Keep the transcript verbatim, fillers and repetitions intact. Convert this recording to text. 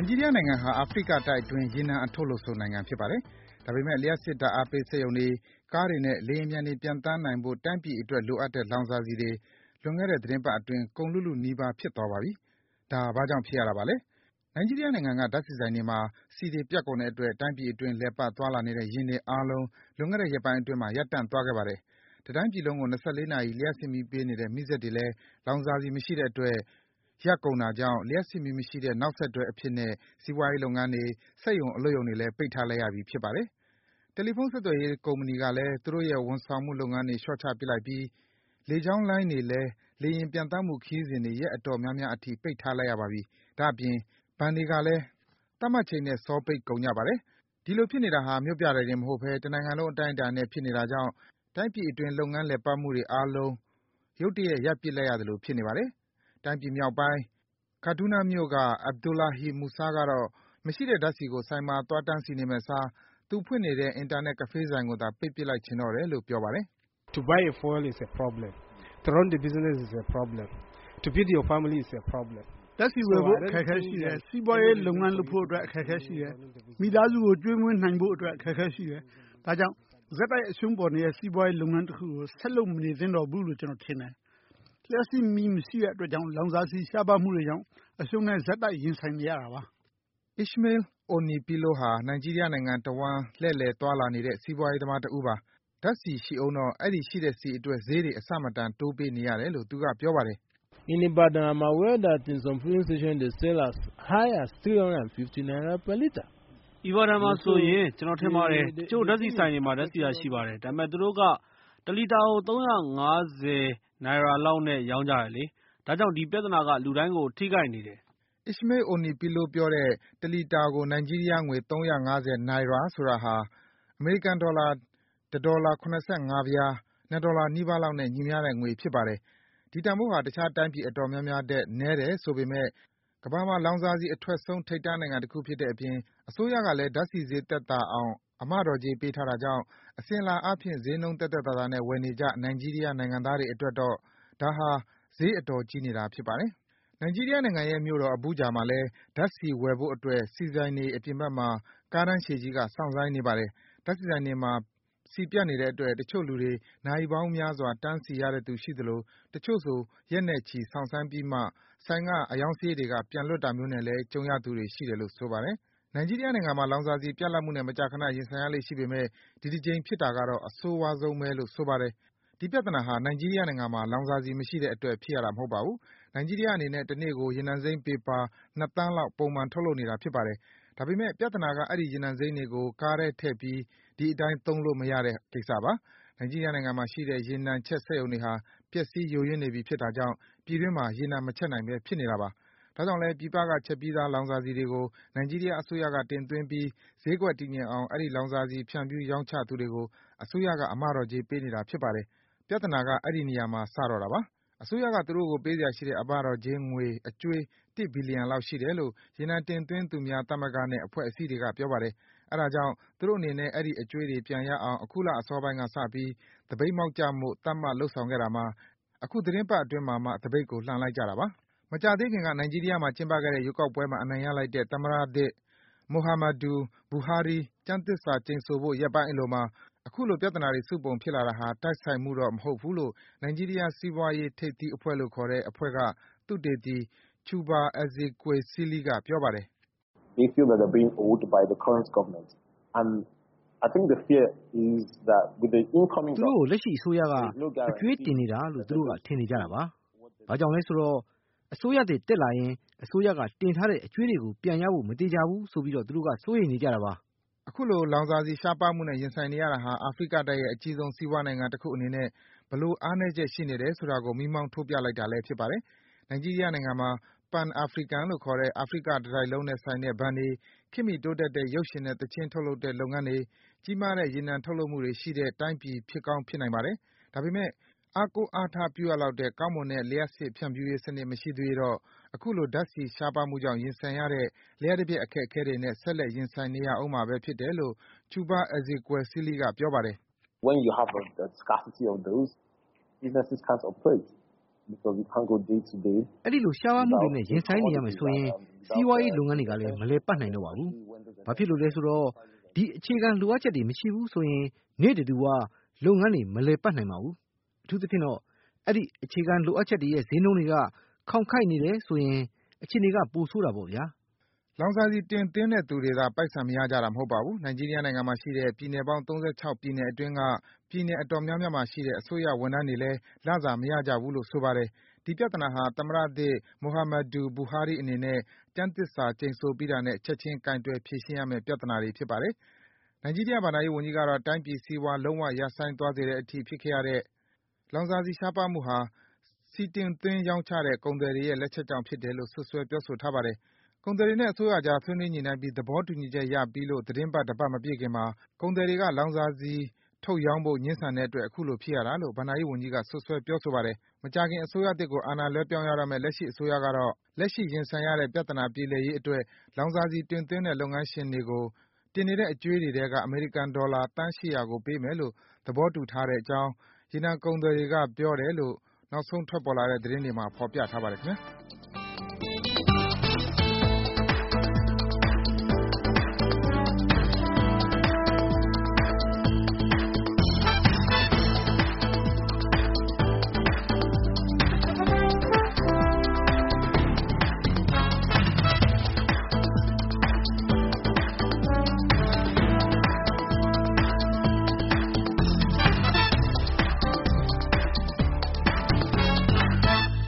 င်ဂျီးရီးယားနိုင်ငံဟာအာဖရိကတိုက်အတွင်းရေနံအထုတ်လုပ်ဆုံးနိုင်ငံဖြစ်ပါတယ်။ဒါပေမဲ့လျှပ်စစ်ဓါတ်အားပေးစက်ရုံတွေ၊ကားတွေနဲ့လေယာဉ်ပျံတွေပျံသန်းနိုင်ဖို့တိုင်းပြည်အတွက်လိုအပ်တဲ့လောင်စာဆီတွေလွန်ခဲ့တဲ့သီတင်းပတ်အတွင်းကုန်လုလုနီးပါးဖြစ်သွားပါပြီ။ဒါဟာဘာကြောင့်ဖြစ်ရတာပါလဲ။နိုင်ဂျီးရီးယားနိုင်ငံကဓါတ်ဆီဆိုင်တွေမှာဆီတွေပြတ်ကုန်တဲ့အတွက်တိုင်းပြည်အတွင်းလည်ပတ်သွားလာနေတဲ့ယာဉ်တွေအားလုံးလွန်ခဲ့တဲ့ရက်ပိုင်းအတွင်းမှာရပ်တန့်သွားခဲ့ပါတယ်။တတိုင်းပြည်လုံးကို၂၄နာရီလျှပ်စစ်မီးပေးနေတဲ့မီးစက်တွေလည်းလောင်စာဆီမရှိတဲ့အတွက်ရပ်ကုန်တာကြောင့်လျှပ်စစ်မီးမရှိတဲ့နောက်ဆက်တွဲအဖြစ်နဲ့စီးပွားရေးလုပ်ငန်းတွေ၊စက်ရုံအလုပ်ရုံတွေလည်းပိတ်ထားလိုက်ရပြီဖြစ်ပါတယ်။တယ်လီဖုန်းဆက်သွယ်ရေးကုမ္ပဏီကလည်းသူတို့ရဲ့ဝန်ဆောင်မှုလုပ်ငန်းတွေလျှော့ချပစ်လိုက်ပြီးလေကြောင်းလိုင်းတွေလည်းလေယာဉ်ပျံသန်းမှုခရီးစဉ်တွေရက်အတော်များများအထိပိတ်ထားလိုက်ရပါပြီ။ဒါ့အပြင်ဘဏ်တွေကလည်းသတ်မှတ်ချိန်ထက်စောပိတ်ကုန်ကြပါတယ်။ဒီလိုဖြစ်နေတာဟာမြို့ပြတွေတင်မဟုတ်ဘဲတနိုင်ငံလုံးအတိုင်းအတာနဲ့ဖြစ်နေတာကြောင့်တိုင်းပြည်အတွင်းလုပ်ငန်းလည်ပတ်မှုတွေအားလုံးရုတ်တရက်ရပ်ပစ်လိုက်ရသလိုဖြစ်နေပါတယ်။တိုင်းပြည်မြောက်ပိုင်း Kaduna မြို့က Abdullahi Musa ကတော့မရှိတဲ့ဓါတ်ဆီကိုဆိုင်မှာသွားတန်းစီနေမယ့်အစားသူဖွင့်နေတဲ့အင်တာနက်ကဖေးဆိုင်ကိုသာပိတ်ပစ်လိုက်ချင်တော့တယ်လို့ပြောပါတယ်။ To buy a fuel is a problem. To run the business is a problem. To feed your family is a problem. ဓါတ်ဆီဝယ်ဖို့အခက်အခဲရှိတယ်။စီးပွားရေးလုပ်ငန်းလုပ်ဖို့အတွက်အခက်အခဲရှိတယ်။မိသားစုကိုကျွေးမွေးနိုင်ဖို့အတွက်အခက်အခဲရှိတယ်။ဒါကြောင့်ဆက်တိုက်အရှုံးပေါ်နေတဲ့စီးပွားရေးလုပ်ငန်းတစ်ခုကိုဆက်လုပ်မနေသင့်တော့ဘူးလို့ကျွန်တော်ထင်တယ်။လျှပ်စစ်မီးမရှိတဲ့အတွက်ကြောင့်လောင်စာဆီရှားပါးမှုတွေကြောင့်အရှုံးနဲ့ဆက်တိုက်ရင်ဆိုင်နေရတာပါ။ Ismail Onipilo ဟာနိုင်ဂျီးရီးယားနိုင်ငံတဝန်းလှည့်လည်သွားလာနေတဲ့စီးပွားရေးသမားတဦးပါ။ဓါတ်ဆီရှိဦးတော့အဲဒီရှိတဲ့ဆီအတွက်ဈေးတွေအဆမတန်တိုးပေးနေရတယ်လို့သူကပြောပါတယ်။ In Ibadan, I'm aware that in some filling stations they sell as high as three hundred fifty naira per liter. Ibadan မှာဆိုရင်ကျွန်တော်ထင်ပါတယ်တချို့ဓါတ်ဆီဆိုင်တွေမှာဓါတ်ဆီရရှိပါတယ်ဒါပေမဲ့သူတို့ကတလီတာကိုသုံးရာငါးဆယ်နိုင်ရာလောက်နဲ့ရောင်းကြတယ်လေ။ဒါကြောင့်ဒီပြဿနာကလူတိုင်းကိုထိခိုက်နေတယ်။ Ismail Onipilo ပြောတဲ့တလီတာကိုနိုင်ဂျီးရီးယားငွေသုံးရာငါးဆယ်နိုင်ရာဆိုတာဟာအမေရိကန်ဒေါ်လာတဒေါ်လာ၇၅ပြား၊၂ဒေါ်လာနီးပါးလောက်နဲ့ညီမျှတဲ့ငွေဖြစ်ပါတယ်။ဒီတန်ဖိုးဟာတခြားတိုင်းပြည်အတော်များများထက်နည်းတယ်ဆိုပေမဲ့ကမ္ဘာမှာလောင်စာဆီအထွက်ဆုံးထိပ်တန်းနိုင်ငံတခုဖြစ်တဲ့အပြင်အစိုးရကလည်းဓါတ်ဆီဈေးသက်သာအောင်အမတော်ကြေးပေးထားတာကြောင့်အစဉ်အလာအားဖြင့်ဈေးနှုန်းသက်သက်သာသာနဲ့ဝယ်နေကြနိုင်ဂျီးရီးယားနိုင်ငံသားတွေအတွက်တော့ဒါဟာဈေးအတော်ကြီးနေတာဖြစ်ပါတယ်။နိုင်ဂျီးရီးယားနိုင်ငံရဲ့မြို့တော် Abuja မှာလည်းဓါတ်ဆီဝယ်ဖို့အတွက်ဆီဆိုင်တွေအပြင်ဘက်မှာကားတန်းရှည်ကြီးကစောင့်ဆိုင်းနေပါတယ်။ဓါတ်ဆီဆိုင်တွေမှာဆီပြတ်နေတဲ့အတွက်တချို့လူတွေနာရီပေါင်းများစွာတန်းစီရတဲ့သူရှိသလိုတချို့ဆိုရက်နဲ့ချီစောင့်ဆိုင်းပြီးမှဆိုင်ကအရောင်းစာရိတ်တွေကပြန်လွတ်တာမျိုးနဲ့လည်းကြုံရသူတွေရှိတယ်လို့ဆိုပါတယ်။နိုင်ဂျီးရီးယားနိုင်ငံမှာလောင်စာဆီပြတ်လတ်မှုနဲ့မကြာခဏရင်ဆိုင်ရလေ့ရှိပေမဲ့ဒီတကြိမ်ဖြစ်တာကတော့အဆိုးဝါးဆုံးပဲလို့ဆိုပါတယ်။ဒီပြဿနာဟာနိုင်ဂျီးရီးယားနိုင်ငံမှာလောင်စာဆီမရှိတဲ့အတွက်ဖြစ်ရတာမဟုတ်ပါဘူး။နိုင်ဂျီးရီးယားအနေနဲ့တနေ့ကိုရေနံစိမ်းပေပါနှစ်သန်းလောက်ပုံမှန်ထုတ်လုပ်နေတာဖြစ်ပါတယ်။ဒါပေမဲ့ပြဿနာကအဲဒီရေနံစိမ်းတွေကိုကားထဲထည့်ပြီးဒီအတိုင်းသုံးလို့မရတဲ့ကိစ္စပါ။နိုင်ဂျီးရီးယားနိုင်ငံမှာရှိတဲ့ရေနံချက်စက်ရုံတွေဟာပျက်စီးယိုယွင်းနေပြီဖြစ်တာကြောင့်ပြည်တွင်းမှာရေနံမချက်နိုင်ဘဲဖြစ်နေတာပါ။ဒါကြောင့်လည်းပြည်ပကချက်ပြီးသားလောင်စာဆီတွေကိုနိုင်ဂျီးရီးယားအစိုးရကတင်သွင်းပြီးဈေးကွက်တည်ငြိမ်အောင်အဲဒီလောင်စာဆီဖြန့်ဖြူးရောင်းချသူတွေကိုအစိုးရကအမတော်ကြေးပေးနေတာဖြစ်ပါတယ်။ပြဿနာကအဲဒီနေရာမှာစတော့တာပါ။အစိုးရကသူတို့ကိုပေးစရာရှိတဲ့အမတော်ကြေးငွေအကြွေးတစ်ဘီလီယံလောက်ရှိတယ်လို့ရေနံတင်သွင်းသူများသမဂ္ဂနဲ့အဖွဲ့အစည်းတွေကပြောပါတယ်။အဲဒါကြောင့်သူတို့အနေနဲ့အဲဒီအကြွေးတွေပြန်ရအောင်အခုလအစောပိုင်းကစပြီးသပိတ်မှောက်ကြဖို့သတ်မှတ်လုပ်ဆောင်ခဲ့တာမှာအခုသီတင်းပတ်အတွင်းမှာမှသပိတ်ကိုလှန်လိုက်ကြတာပါ။မကြာသေးခင်ကနိုင်ဂျီးရီးယားမှာကျင်းပခဲ့တဲ့ရွေးကောက်ပွဲမှာအနိုင်ရလိုက်တဲ့သမ္မတသစ် Muhammadu Buhari ကျမ်းသစ္စာကျိန်ဆိုဖို့ရက်ပိုင်းအလိုမှာအခုလိုပြဿနာတွေစုပုံဖြစ်လာတာဟာတိုက်ဆိုင်မှုတော့မဟုတ်ဘူးလို့နိုင်ဂျီးရီးယားစီးပွားရေးထိပ်သီးအဖွဲ့လို့ခေါ်တဲ့အဖွဲ့ကသုတေသီ Chuba Ezekwesili ကပြောပါတယ်။ They feel that they're being owed by the current government and I think the fear is that with the incoming သူတို့လက်ရှိအစိုးရကအကြွေးတင်နေတာလို့သူတို့ကထင်နေကြတာပါ။ဘာကြောင့်လဲဆိုတော့အစိုးရသစ်တက်လာရင်အစိုးရကတင်ထားတဲ့အကြွေးတွေကိုပြန်ရဖို့မသေချာဘူးဆိုပြီးတော့သူတို့ကစိုးရိမ်နေကြတာပါ။အခုလိုလောင်စာဆီရှားပါးမှုနဲ့ရင်ဆိုင်နေရတာဟာအာဖရိကတိုက်ရဲ့အကြီးဆုံးစီးပွားနိုင်ငံတခုအနေနဲ့ဘယ်လိုအားနည်းချက်ရှိနေတယ်ဆိုတာကိုမီးမောင်းထိုးပြလိုက်တာလည်းဖြစ်ပါတယ်။နိုင်ဂျီးရီးယားနိုင်ငံမှာ Pan African လို့ခေါ်တဲ့အာဖရိကတတိုက်လုံးနဲ့ဆိုင်တဲ့ဘဏ်တွေ၊ခေတ်မီတိုးတက်တဲ့ရုပ်ရှင်နဲ့သီချင်းထုတ်လုပ်တဲ့လုပ်ငန်းတွေ၊ကြီးမားတဲ့ရေနံထုတ်လုပ်မှုတွေရှိတဲ့တိုင်းပြည်ဖြစ်ကောင်းဖြစ်နိုင်ပါတယ်။ဒါပေမဲ့အားကိုးအားထားပြုရလောက်တဲ့ကောင်းမွန်တဲ့လျှပ်စစ်ဖြန့်ဖြူးရေးစနစ်မရှိသရွေ့တော့အခုလိုဓါတ်ဆီရှားပါးမှုကြောင့်ရင်ဆိုင်ရတဲ့လျှပ်တပြက်အခက်အခဲတွေနဲ့ဆက်လက်ရင်ဆိုင်နေရဦးမှာပဲဖြစ်တယ်လို့ Chuba Ezekwesili ကပြောပါတယ်။ When you have a scarcity of those businesses can't operate because we can't go day to day. အဲ့ဒီလိုရှားပါးမှုတွေနဲ့ရင်ဆိုင်နေရမယ်ဆိုရင်စီးပွားရေးလုပ်ငန်းတွေကလည်းမလည်ပတ်နိုင်တော့ပါဘူး။ဘာဖြစ်လို့လဲဆိုတော့ဒီအခြေခံလိုအပ်ချက်တွေမရှိဘူးဆိုရင်နေ့တတူကလုပ်ငန်းတွေမလည်ပတ်နိုင်ပါဘူး။အထူးသဖြင့်တော့အဲ့ဒီအခြေခံလိုအပ်ချက်တွေရဲ့ဈေးနှုန်းတွေကခေါင်ခိုက်နေတယ်ဆိုရင်အခြေအနေကပိုဆိုးတာပေါ့ဗျာ။လောင်စာဆီတင်သွင်းတဲ့သူတွေသာပိုက်ဆံမရကြတာမဟုတ်ပါဘူး။နိုင်ဂျီးရီးယားနိုင်ငံမှာရှိတဲ့ပြည်နယ်ပေါင်းသုံးဆယ့်ခြောက်ပြည်နယ်အတွင်းကပြည်နယ်အတော်များများမှာရှိတဲ့အစိုးရဝန်ထမ်းတွေလည်းလစာမရကြဘူးလို့ဆိုပါတယ်။ဒီပြဿနာဟာသမ္မတသစ် Muhammadu Buhari အနေနဲ့ကျမ်းသစ္စာကျိန်ဆိုပြီးတာနဲ့ချက်ချင်းကိုင်တွယ်ဖြေရှင်းရမယ့်ပြဿနာတွေဖြစ်ပါတယ်။နိုင်ဂျီးရီးယားဘဏ္ဍာရေးဝန်ကြီးကတော့တိုင်းပြည်စီးပွားလုံးဝရပ်ဆိုင်းသွားစေတဲ့အထိဖြစ်ခဲ့ရတဲ့လောင်စာဆီရှားပါးမှုဟာဆီတင်သွင်းရောင်းချတဲ့ကုန်သည်တွေရဲ့လက်ချက်ကြောင့်ဖြစ်တယ်လို့စွပ်စွဲပြောဆိုထားပါတယ်။ကုန်သည်တွေနဲ့အစိုးရကြားဆွေးနွေးညှိနှိုင်းပြီးသဘောတူညီချက်ရပြီးလို့သီတင်းပတ်တပတ်မပြည့်ခင်မှာကုန်သည်တွေကလောင်စာဆီထုတ်ရောင်းဖို့ငြင်းဆန်တဲ့အတွက်အခုလိုဖြစ်ရတာလို့ဘဏ္ဍာရေးဝန်ကြီးကစွပ်စွဲပြောဆိုပါတယ်။မကြာခင်အစိုးရသစ်ကိုအာဏာလွှဲပြောင်းရတော့မယ့်လက်ရှိအစိုးရကတော့လက်ရှိရင်ဆိုင်ရတဲ့ပြဿနာပြေလည်ရေးအတွက်လောင်စာဆီတင်သွင်းတဲ့လုပ်ငန်းရှင်တွေကိုတင်နေတဲ့အကြွေးတွေထဲကအမေရိကန်ဒေါ်လာသန်း၈၀၀ကိုပေးမယ်လို့သဘောတူထားတဲ့အကြောင်းရေနံကုန်သည်တွေကပြောတယ်လို့နောက်ဆုံးထွက်ပေါ်လာတဲ့သတင်းတွေမှာဖော်ပြထားပါတယ်ခင်ဗျာ။